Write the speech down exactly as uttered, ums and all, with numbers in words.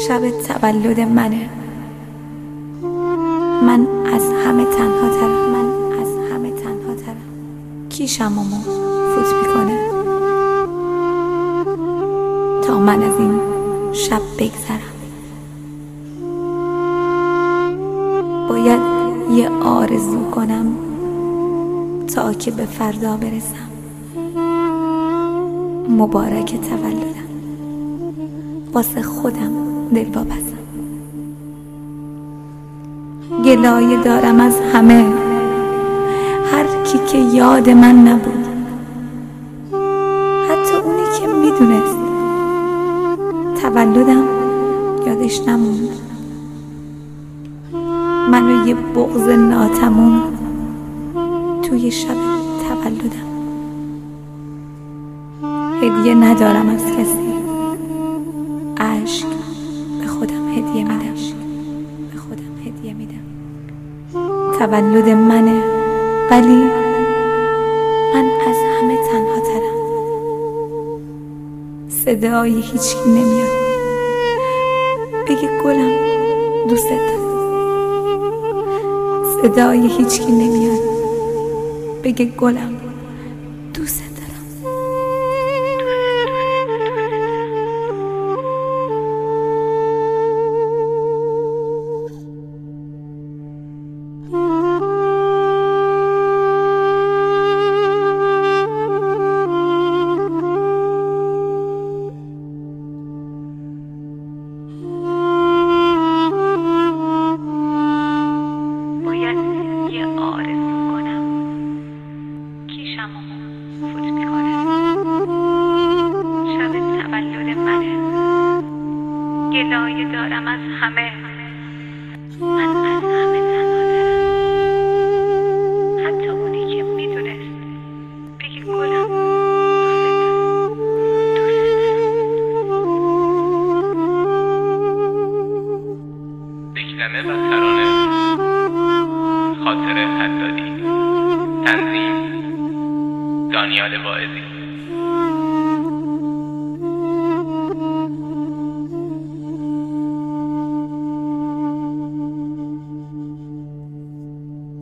شب تولد منه. من از همه تنها ترم، من از همه تنها ترم. کی شمامو فوت میکنه تا من از این شب بگذرم؟ باید یه آرزو کنم تا که به فردا برسم. مبارک تولدم، واسه خودم دل وابستم. گلایه دارم از همه، هر کی که یاد من نبود، حتی اونی که میدونست تولدم یادش نموند. منو یه بغض ناتموم توی شب تولدم. هدیه ندارم از کسی، عشق به خودم هدیه میدم، به خودم هدیه میدم. تولد منه ولی من از همه تنها ترم. صدای هیچکی نمیاد بگه گلم دوست دارم. صدای هیچکی نمیاد بگه گلم دوست دارم. یه آرزو کنم کی شمامو فوت میکنه. شب تولد منه، گلایه دارم از همه. من از همه تنها ترم، حتی اونی که میدونست بگه گلم دکلمه و ترانه خاطر حدادی، تنظیم دانیال واعظی.